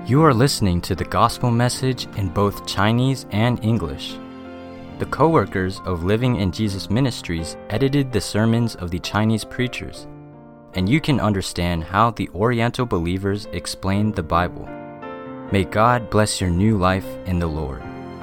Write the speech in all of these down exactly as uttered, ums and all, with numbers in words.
You are listening to the gospel message in both Chinese and English. The co-workers of Living in Jesus Ministries edited the sermons of the Chinese preachers, and you can understand how the Oriental believers explain the Bible. May God bless your new life in the Lord.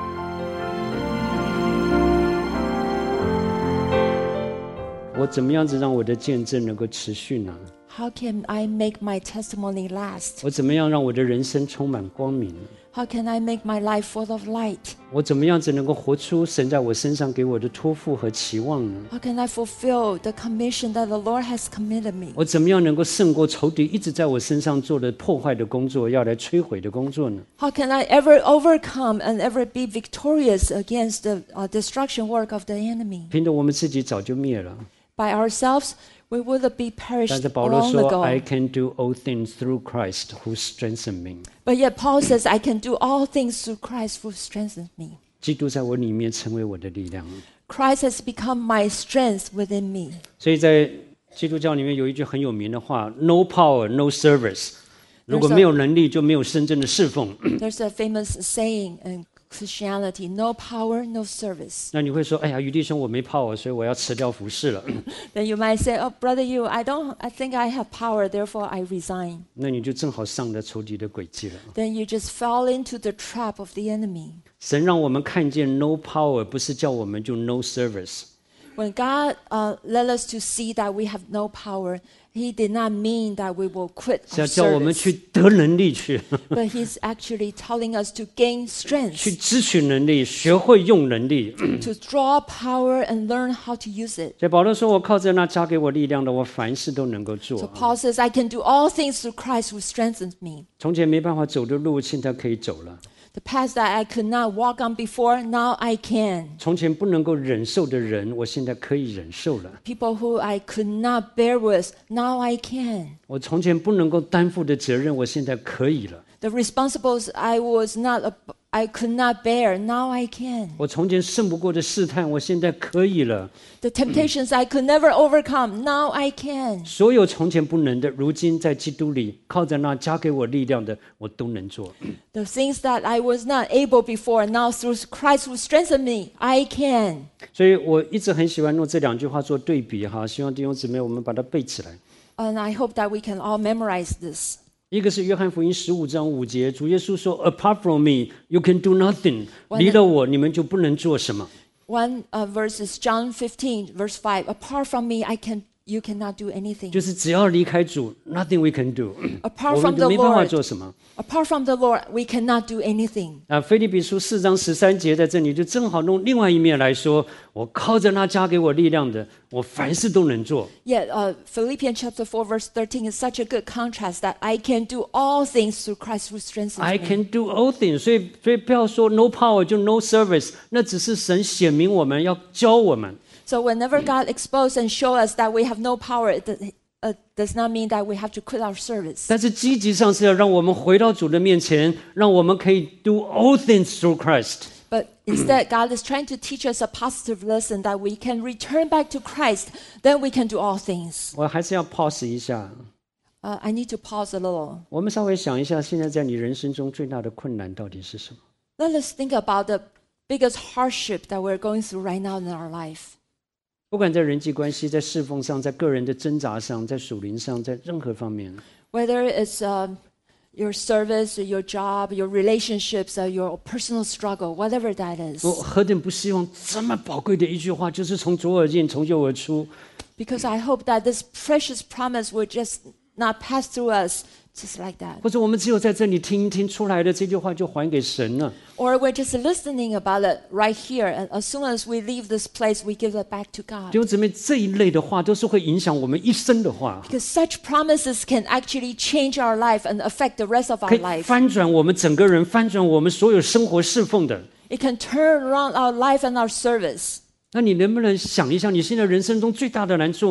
我怎么样子让我的见证能够持续呢？ How can I make my testimony last? 我怎么样让我的人生充满光明呢？ How can I make my life full of light? 我怎么样子能够活出神在我身上给我的托付和期望呢？ How can I fulfill the commission that the Lord has committed me? 我怎么样能够胜过仇敌一直在我身上做的破坏的工作，要来摧毁的工作呢？ How can I ever overcome and ever be victorious against the uh, destruction work of the enemy? 凭着我们自己早就灭了。 By ourselves, we would be 但 perished 是保罗 long 说 ago. ：“I can do all things through Christ who strengthens me。” But yet Paul says, I can do all things through Christ who strengthens me. 基督在我里面成为我的力量。 Christ has become my strength within me. 所以在基督教里面有一句很有名的话 ：“No power, no service。” 如果没有能力，就没有真正的侍奉。 There's a famous saying in Christianity, no power, no service. 那你会说：“哎呀，余弟兄，我没 power，所以我要辞掉服侍了。” Then you might say, oh, brother, you, I don't, I think I have power, therefore I resign. 那你就正好上了仇敌的轨迹了。 Then you just fall into the trap of the enemy. 神让我们看见 no power， 不是叫我们就 no service。 When God uh, led us to see that we have no power, He did not mean that we will quit 是 our 要叫我们 service. 去得能力去， But He's actually telling us to gain 去 strength, 支取能力，学会用能力。 to draw power and learn how to use it. 所以保罗说：“我靠着那加给我力量的，我凡事都能够 So 做。 Paul says, I can do all things through Christ who strengthens me. 从前没办法走的路，现在可以走了； The path that I could not walk on before, now I can. 从前不能够忍受的人，我现在可以忍受了； People who I could not bear with, now I can. 我从前不能够担负的责任，我现在可以了； The responsibles I was not, I could not bear, now I can. 我从前胜不过的试探，我现在可以了。 The temptations I could never overcome, now I can. 所有从前不能的，如今在基督里，靠着那加给我力量的，我都能做。 The things that I was not able before, now through Christ who strengthened me, I can. 所以我一直很喜欢用这两句话做对比哈，希望弟兄姊妹我们把它背起来。 And I hope that we can all memorize this. 一个是约翰福音十五章五节，主耶稣说 ：“Apart from me, you can do nothing。” 离了我，你们就不能做什么。 One uh, verse is John fifteen, verse five. Apart from me, I can, you cannot do anything. 就是只要离开主 ，nothing we can do， Apart 我 from 们就 the 没办法 Lord, 做什么。 apart from the Lord, we cannot do anything. 啊，腓立比书四章十三节在这里就正好用另外一面来说，我靠着那加给我力量的，我凡事都能做。 Yet uh, Philippians chapter four, verse thirteen is such a good contrast that I can do all things through Christ who strengthens I me. can do all things， 所以所以不要说 no power 就 no service， 那只是神显明我们要教我们。 So whenever God exposes and shows us that we have no power, it does- uh, does not mean that we have to quit our service. 但是积极上是要让我们回到主的面前，让我们可以 do all things through Christ。 But instead, God is trying to teach us a positive lesson that we can return back to Christ, then we can do all things. 我还是要 pause 一下， Uh, I need to pause a little. 我们稍微想一下，现在在你人生中最大的困难到底是什么？ Let us think about the biggest hardship that we're going through right now in our life. 不管在人际关系、在侍奉上、在个人的挣扎上、在属灵上，在任何方面， Whether it's um, your service, your job, your relationships, or your personal struggle, whatever that is. 我何等不希望这么宝贵的一句话，就是从左耳进，从右耳出。 Because I hope that this precious promise will just not pass through us just like that. 或者我们只有在这里听一听出来的这句话，就还给神了。 Or we're just listening about it right here, and as soon as we leave this place, we give it back to 弟 God. 兄姊妹，这一类的话都是会影响我们一生的话， Because such promises can actually change our life and affect the rest of 可 our 以 life. 翻转我们整个人，翻转我们所有生活侍奉的。 It can turn around our life and our service. 那你能不能想一想，你现在人生中最大的难处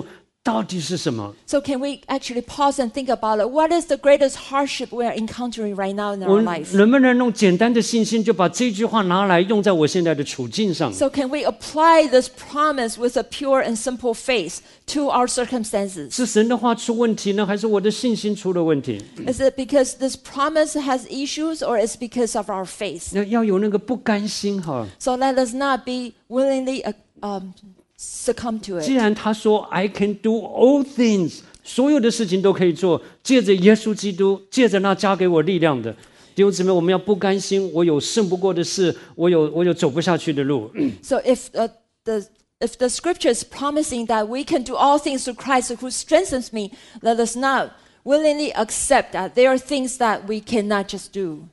到底是什么？ So can we actually pause and think about it? What is the greatest hardship we are encountering right now in 我 our life? 能不能用简单的信心就把这句话拿来用在我现在的处境上？ So can we apply this promise with a pure and simple faith to our circumstances? 是神的话出问题呢，还是我的信心出了问题？ Is it because this promise has issues or is it because of our faith? 要要有那个不甘心哈。 So let us not be willingly uh, um, succumb to 既 it. 然他说 I can do all things， 所有的事情都可以做，借着耶稣基督，借着那加给我力量的。弟兄姊妹，我们要不甘心，我有胜不过的事，我有我有走不下去的路。 So if uh, the if the scripture is promising that we can do all things through Christ who strengthens me, let us not willingly accept that there are things that we cannot just do.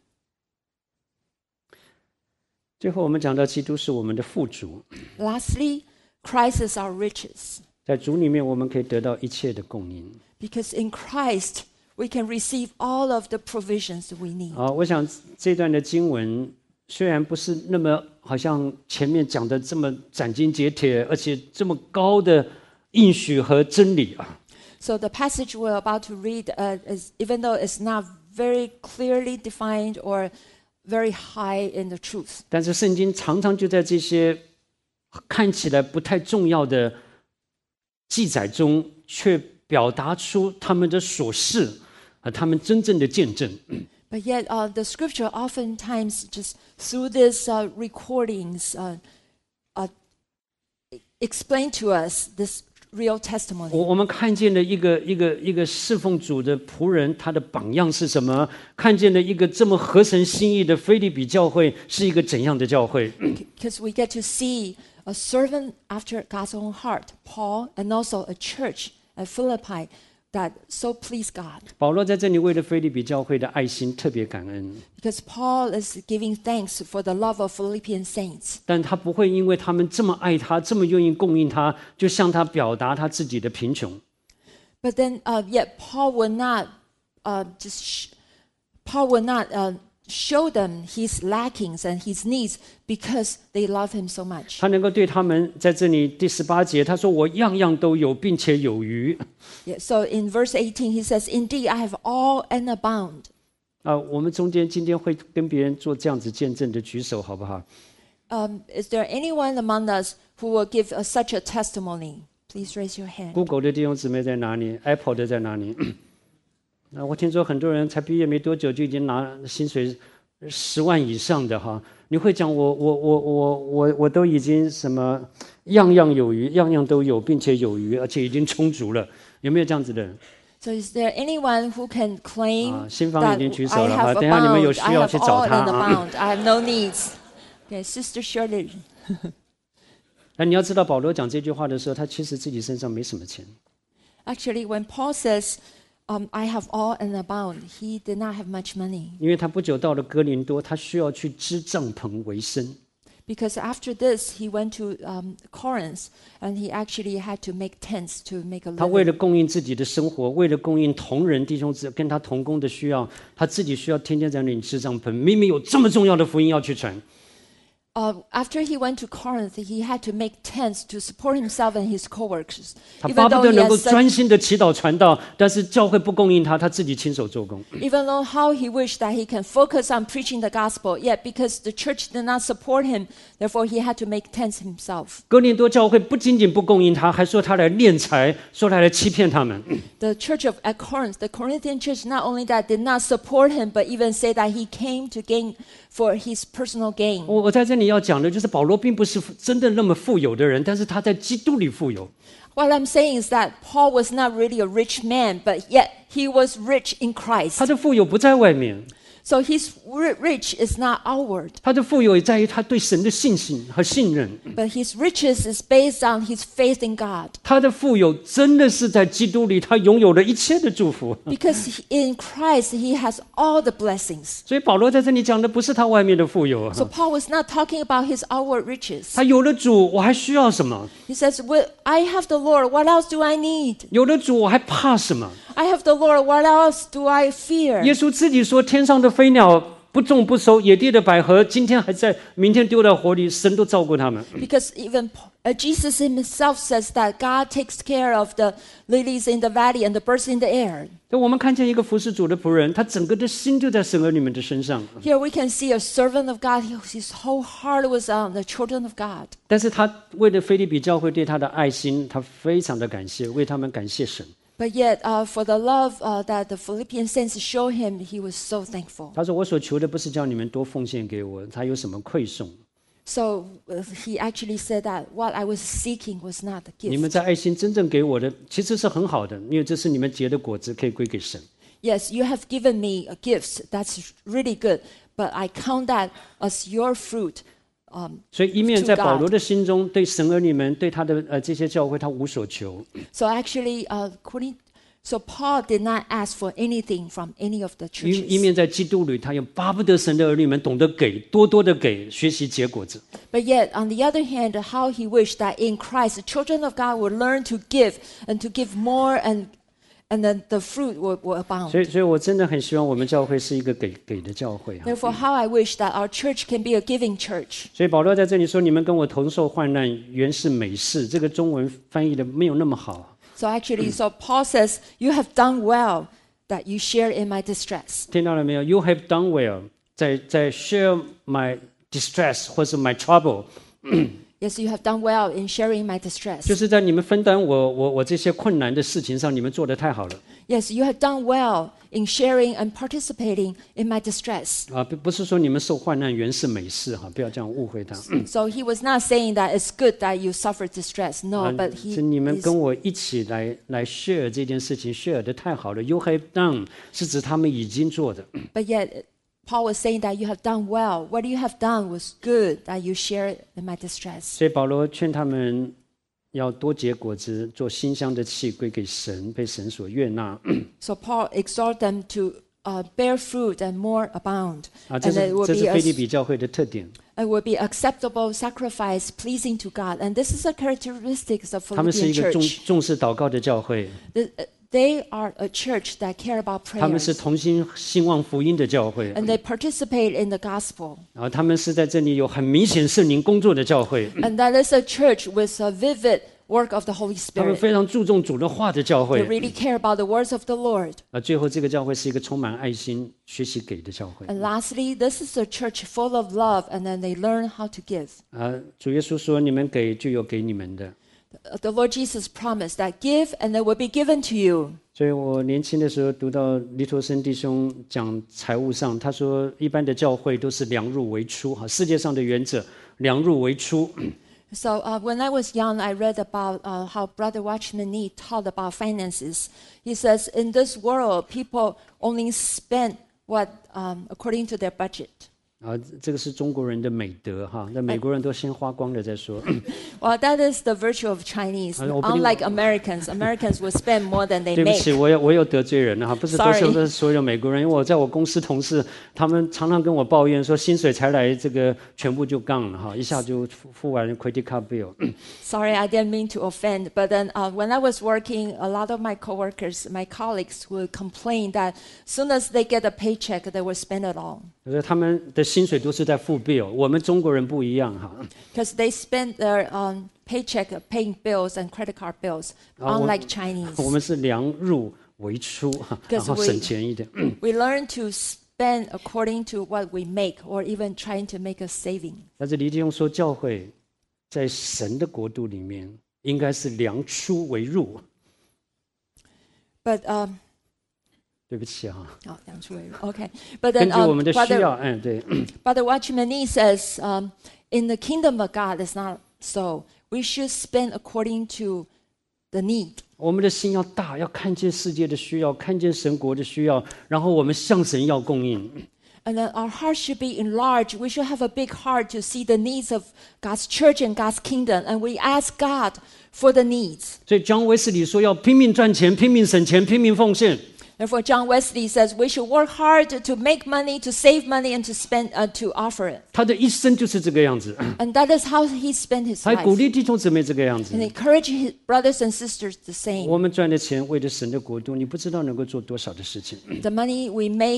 最后，我们讲到基督是我们的富足， Lastly, Christ is our riches. 在主里面，我们可以得到一切的供应。 Because in Christ, we can receive all of the provisions we need. 好，我想这段的经文虽然不是那么好像前面讲的这么斩钉截铁，而且这么高的应许和真理啊， So the passage we're about to read, uh, is, even though it's not very clearly defined or very high in the truth, 但是圣经常常就在这些看起来不太重要的记载中，却表达出他们的所示和他们真正的见证。 but yet uh, the scripture oftentimes just through these uh, recordings uh, uh, explain to us this real 我 testimony. 我们看见了一个一个一个侍奉主的仆人，他的榜样是什么？看见了一个这么合神心意的腓立比教会是一个怎样的教会？ Because we get to see a servant after God's own heart, Paul, and also a church at Philippi that so please God. 保罗在这里为了腓立比教会的爱心特别感恩， Because Paul is giving thanks for the love of Philippian saints. 但他不会因为他们这么爱他，这么愿意供应他，就向他表达他自己的贫穷。 But then, uh, yet Paul will not uh, just sh- Paul will not uh, show them his lackings and his needs because they love him so much. 他能够对他们在这里第十八节，他说：“我样样都有，并且有余。 Yeah, so in verse eighteen, he says, "Indeed, I have all and abound." ” 啊，我们中间今天会跟别人做这样子见证的，举手好不好？ Um, is there anyone among us who will give uh, such a testimony? Please raise your hand. Google 的弟兄姊妹在哪里 ？Apple 的在哪里？那我听说很多人才毕业没多久就已经拿薪水十万以上的哈。你会讲我我我我我我都已经什么样样有余，样样都有，并且有余，而且已经充足了。有没有这样子的人？ So is there anyone who can claim 啊，新方 that 已经举 I 手了哈， have 等一下你们有 abound, 需 I 要 have 去找 all 他 and 啊。 abound, I have no needs? Okay, Sister Shirley. 那你要知道，保罗讲这句话的时候，他其实自己身上没什么钱。 Actually, when Paul says, um, I have all and abound, he did not have much money. 因为他不久到了哥林多，他需要去支帐篷为生。 Because after this, he went to um, Corinth, and he actually had to make tents to make a 他为了 living. 供应自己的生活，为了供应同人弟兄姊跟他同工的需要，他自己需要天天在那里支帐篷。明明有这么重要的福音要去传， Uh, after he went to Corinth, he had to make tents to support himself and his co-workers. 他 Even 巴不 though 得 he 能够 has such 专心的祈祷传道，但是教会不供应他，他自己亲手做工。 Even though how he wished that he can focus on preaching the gospel, yet because the church did not support him, therefore he had to make tents himself. 哥林多教会不仅仅不供应他，还说他来敛财，说他来欺骗他们。 The church of at Corinth, the Corinthian church, not only that did not support him, but even say that he came to gain for his personal gain. 我我在这里要讲的就是，保罗并不是真的那么富有的人，但是他在基督里富有。 What I'm saying is that Paul was not really a rich man, but yet he was rich in 他 Christ. 的富有不在外面， So his ri- rich is not outward, 他的富有也在于他对神的信心和信任。 but his riches is based on his faith in God. 他的富有真的是在基督里，他拥有了一切的祝福。 Because he- in Christ he has all the blessings. 所以保罗在这里讲的不是他外面的富有啊， So Paul was not talking about his outward riches. 他有了主，我还需要什么？ He says, well, I have the Lord, what else do I need? 有了主，我还怕什么？ I have the Lord, what else do I fear? 耶稣自己说：“天上的飞鸟不种不收，野地的百合今天还在，明天丢到火里，神都照顾他们。 Because even uh, Jesus himself says that God takes care of the lilies in the valley and the birds in the air. 所以我们看见一个服侍主的仆人，他整个的心就在神儿女们的身上， Here we can see a servant of God, his whole heart was on the children of God. 但是他为了腓立比教会对他的爱心，他非常的感谢，为他们感谢神。 But yet, uh, for the love uh, that the Philippian saints show him, he was so thankful. 他说：“我所求的不是叫你们多奉献给我，他有什么馈送？ So uh, he actually said that what I was seeking was not the 你们 gift. 在爱心真正给我的，其实是很好的，因为这是你们结的果子，可以归给神。 Yes, you have given me a gift. That's really good. But I count that as your fruit. Um, 所以一面 To 在保 God 罗的心中，对神儿女们，对他的呃这些教会，他无所求。 so actually, uh, according, so Paul did not ask for anything from any of the 一一 churches. 面在基督里，他又巴不得神的儿女们懂得给，多多的给，学习结果子。 But yet, on the other hand, how he wished that in Christ, the children of God would learn to give and to give more, and and then the fruit will, will abound. 所以，所以我真的很希望我们教会是一个给给的教会哈。 Therefore, how I wish that our church can be a giving church. 所以保罗在这里说：“你们跟我同受患难，原是美事。”这个中文翻译的没有那么好。 So actually, so Paul says, "You have done well that you share in my distress." 听到了没有 ？You have done well， 在在 share my distress 或是 my trouble， Yes, you have done well in sharing my 就 distress. 是在你们分担我我我这些困难的事情上，你们做得太好了 Yes, you have done well in sharing and participating in my distress. 啊！不不是说你们受患难原是美事哈，不要这样误会他。 So he was not saying that it's good that you suffer distress. No, 啊 but he 是你们 is, 跟我一起来来 share 这件事情 share 的太好了。You have done 是指他们已经做的。 but yet Paul was saying that you have done well. What you have done was good that you share in my distress. 所以保罗劝他们要多结果子，做馨香的器归给神，被神所悦纳。 So Paul exhorted them to uh, bear fruit and more abound. 啊，这 And 是 it will 这 be 是 a, 腓立比教会的特点。 it will be acceptable sacrifice pleasing to God. And this is a characteristics of 他们是 Philippian 一个重 church. 重视祷告的教会， The- uh, They are a church that care about 他们是 prayers. 同心兴旺福音的教会， And they participate in the gospel. 然后他们是在这里有很明显圣灵工作的教会， And that is a church with a vivid work of the Holy 他们 Spirit. 非常注重主的话的教 They 会。 really care about the words of the Lord. 啊，最后这个教会是一个充满爱心、学习给的教会。 And lastly, this is a church full of love, and then they learn how to give. 啊，主耶稣说：“你们给，就有给你们的。” Uh, The Lord Jesus promised that give and it will be given to you. 所以我年轻的时候读到黎托生弟兄讲财务上，他说一般的教会都是量入为出，哈，世界上的原则量入为出。 So uh, when I was young, I read about uh, how Brother Watchman Nee taught about finances. He says, in this world, people only spend what um, according to their budget. 啊，这个是中国人的美德哈，那美国人都先花光了再说。 Well, that is the virtue of Chinese. 啊，我不定- Unlike Americans, Americans will spend more than they 对不 make. 起，我有我有得罪人了哈，不是都 Sorry 是都是所有美国人，因为我在我公司同事，他们常常跟我抱怨说，薪水才来这个全部就杠了哈，一下就付付完 credit card bill。 Sorry, I didn't mean to offend. But then uh, when I was working, a lot of my coworkers, my colleagues would complain that soon as they get a paycheck, they will spend it all. 可是他们的薪水都是在付 bill，我们中国人不一样哈。 Because they spend their um, paycheck paying bills and credit card bills, 啊，我- unlike Chinese. 我们是量入为出，哈，然 Because 后 we- 省钱一点。 We learn to spend according to what we make, or even trying to make a saving. 但是李弟兄说，教会在神的国度里面，应该是量出为入。 But um, 对不起哈， oh, 梁楚伟, okay. But 根 then 据我 um, 们的需 Brother, 要，嗯，对。 Brother Watchman Nee says, um, in the kingdom of God, it's not so. We should spend according to the need. 我们的心要大，要看见世界的需要，看见神国的需要，然后我们向神要供应。 And then our heart should be enlarged. We should have a big heart to see the needs of God's church and God's kingdom. And we ask God for the needs. 所以 John Wesley 说要拼命赚钱，拼命省钱，拼命奉献。 Therefore, John Wesley says we should work hard to make money, to save money, and to spend, uh, to offer it. 他的一生就是这个样子， And that is how he spent his 还鼓 life. 励弟兄姊妹这个样子 And。encourage his brothers and sisters the same. 我们赚的钱为了神的国度，你不知道能够做多少的事情。 The money we make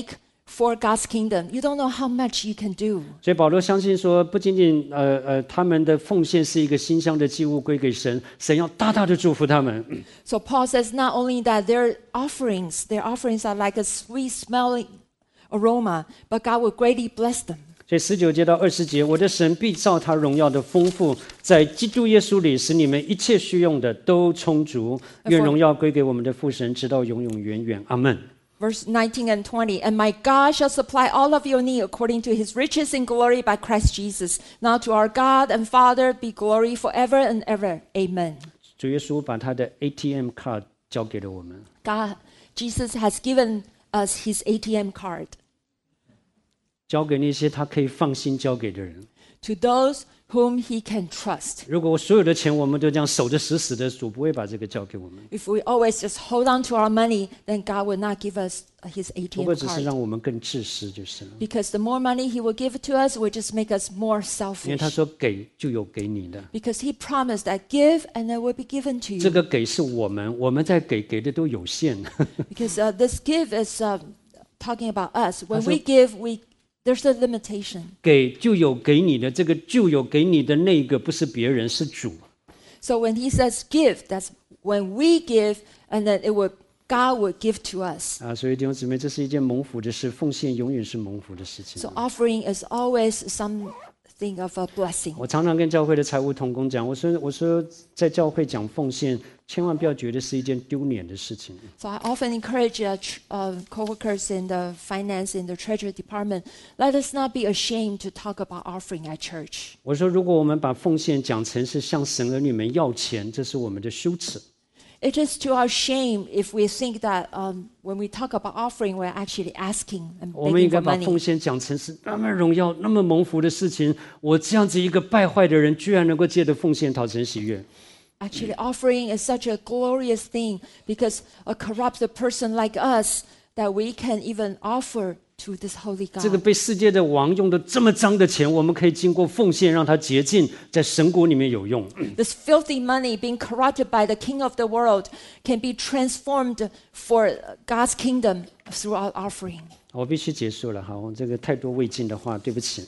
for God's kingdom. You don't know how much you can do. 所以保罗相信说，不仅仅呃呃他们的奉献是一个馨香的祭物归给神，神要大大的祝福他们。 So Paul says not only that their offerings, their offerings are like a sweet smelling aroma, but God will greatly bless them. 所以十九节到二十节，我的神必照他荣耀的丰富，在基督耶稣里，使你们一切需用的都充足。愿荣耀归给我们的父神，直到永永远远。阿门。 Verse nineteen and twenty, and my God shall supply all of your need according to his riches in glory by Christ Jesus. Now to our God and Father be glory forever and ever. Amen. 主耶稣把他的 A T M card 交给了我们。 God, Jesus has given us his A T M card. 交给那些他可以放心交给的人。 To those whom he can trust. 如果所有的钱我们都这样守得死死的，主不会把这个交给我们。 If we always just hold on to our money, then God will not give us his 不 A T 过 M 只是 card. 让我们更自私就是了。 Because the more money he will give to us, will just make us more 因为他 selfish. 说给就有给你的， Because he promised that give and it will be given to 这 you. 个给是我们，我们在给给的都有限。 Because uh, this give is uh, talking about us. When 他说- we give, we there's a limitation. 给就有给你的，这个就有给你的那个不是别人，是主。 So when he says give, that's when we give, and then it will God will give to us. 啊，所以弟兄姊妹，这是一件蒙福的事，奉献永远是蒙福的事情。 So offering is always something of a blessing. 我常常跟教会的财务同工讲，我说我说在教会讲奉献，千万不要觉得是一件丢脸的事情。 So I often encourage uh, tr- uh, coworkers in the finance in the treasury department, let us not be ashamed to talk about offering at church. 我说，如果我们把奉献讲成是向神儿女们要钱，这是我们的羞耻。 It is to our shame if we think that um, when we talk about offering, we're actually asking and 我们应 begging 该 for 把奉 money. 献讲成是那么荣耀、那么蒙福的事情。我这样子一个败坏的人，居然能够借着奉献讨神喜悦。 Actually, offering is such a glorious thing because a corrupted person like us that we can even offer to this holy 这个 God. 被世界的王用的这么脏的钱，我们可以经过奉献让它洁净，在神国里面有用。 This filthy money being corrupted by the king of the world can be transformed for God's kingdom through our offering. 我必须结束了哈，我这个太多未尽的话，对不起。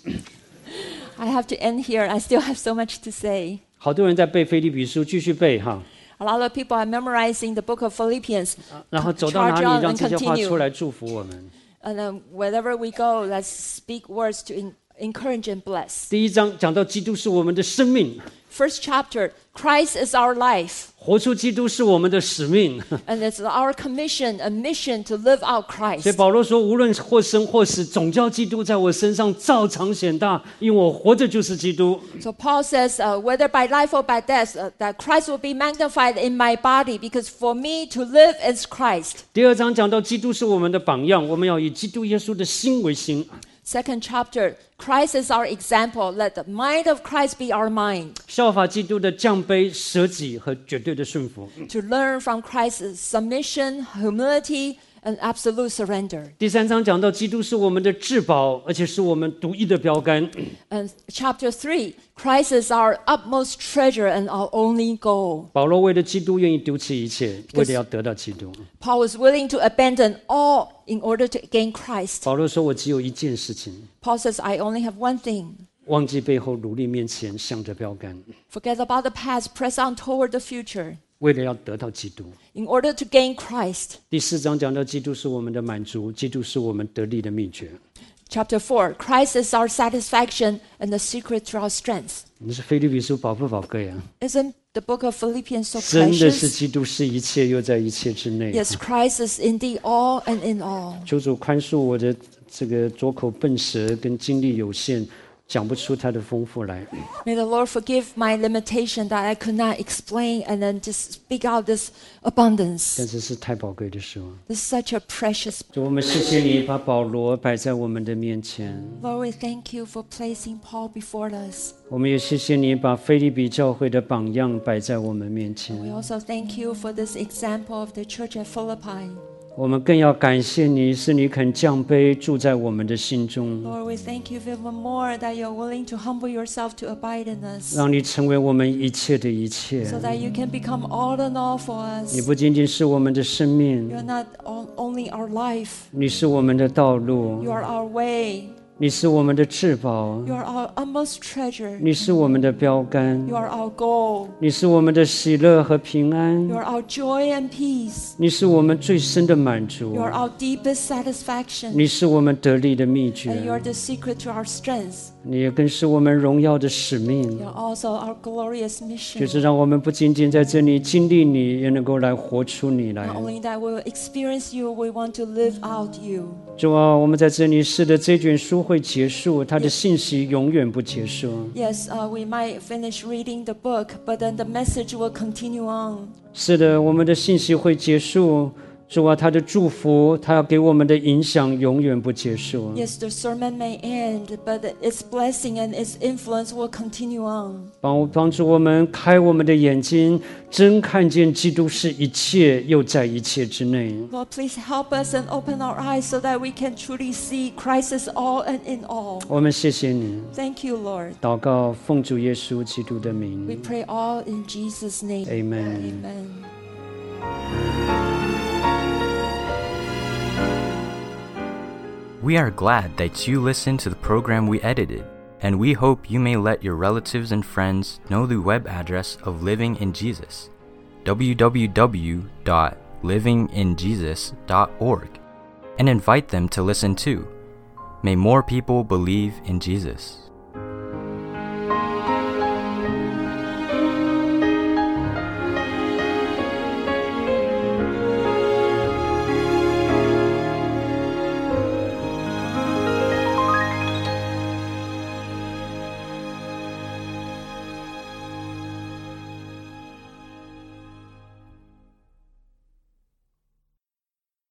I have to end here. I still have so much to say. 好多人在背腓立比书，继续背哈， A lot of people are memorizing the book of Philippians. 然后走到哪 Charge 里 on 让 and 这些话 continue. 出来祝福我们。 And then wherever we go, let's speak words to en- encourage and bless. 第一章讲到基督是我们的生命， First chapter, Christ is our life. 活出基督是我们的使命。 And it's our commission, a mission to live out 所以 Christ. 保罗说，无论或生或死，总叫基督在我身上照常显大，因为我活着就是基督。 So Paul says, uh, whether by life or by death, uh, that Christ will be magnified in my body, because for me to live is Christ. 第二章讲到基督是我们的榜样，我们要以基督耶稣的心为心， Second chapter, Christ is our example. Let the mind of Christ be our mind. 效法基督的降卑、舍己和绝对的顺服。 To learn from Christ's submission, humility, and absolute surrender. 第三章讲到基督是我们的至宝，而且是我们独一的标杆。 And chapter three, Christ is our utmost treasure and our only goal. 保罗为了基督愿意丢弃一切，为了要得到基督。 Paul was willing to abandon all in order to gain Christ. 保罗说：“我只有一件事情， Paul says, I only have one thing. 忘记背后，努力面前，向着标杆， Forget about the past, press on toward the future 为了要得到基督。” in order to gain Christ. 第四章讲到基督是我们的满足，基督是我们得力的秘诀。 Chapter four, Christ is our satisfaction and the secret to our strength. 你是腓立比书宝不宝贵啊？ Isn't the book of Philippians so 真的是 precious? 基督是一切，又在一切之内。 Yes, Christ is indeed all and in all. 求主宽恕我的这个拙口笨舌，跟精力有限，讲不出他的丰富来。 May the Lord forgive my limitation that I could not explain and then just speak out this abundance. 但是是太宝贵的事哦。 This is such a precious. 主，我们谢谢你把保罗摆在我们的面前， Lord, we thank you for placing Paul before us. 我们也谢谢你把腓立比教会的榜样摆在我们面前。 We also thank you for this example of the church at Philippi. 我们更要感谢你，是你肯降卑住在我们的心中， Lord, we thank you even more that you're willing to humble yourself to abide in us, 让你成为我们一切的一切。 so that you can become all in all for 你 us. 不仅仅是我们的生命， You're not on- only our life, 你是我们的道路， you are our way, 你是我们的至宝， you are our utmost treasure, 你是我们的标杆， you are our goal, 你是我们的喜乐和平安， you are our joy and peace, 你是我们最深的满足 you，are our deepest satisfaction, 你是我们得力的秘 and you are 诀， the secret to our strength. 你也更是我们荣耀的使命。 You're also our glorious 就 mission. 是让我们不仅仅在这里经历你，也能够来活出你来。 Not only that we will experience you, we want to live out you. 主啊，我们在这里是的，这卷书会结束，它的信息永远不结束。 Yes, uh, we might finish reading the book, but then the message will continue on. 是的，我们的信息会结束。主啊，他的祝福，他要给我们的影响永远不结束。 Yes, the sermon may end, but its blessing and its influence will continue on. 帮帮助我们开我们的眼睛，真看见基督是一切，又在一切之内。 Lord, please help us and open our eyes so that we can truly see Christ is all and in all. 我们谢谢你， Thank you, Lord. 祷告奉主耶稣基督的 We 名 pray all in Jesus' name. ，Amen。 Amen. We are glad that you listened to the program we edited, and we hope you may let your relatives and friends know the web address of Living in Jesus, w w w dot living in jesus dot org, and invite them to listen too. May more people believe in Jesus.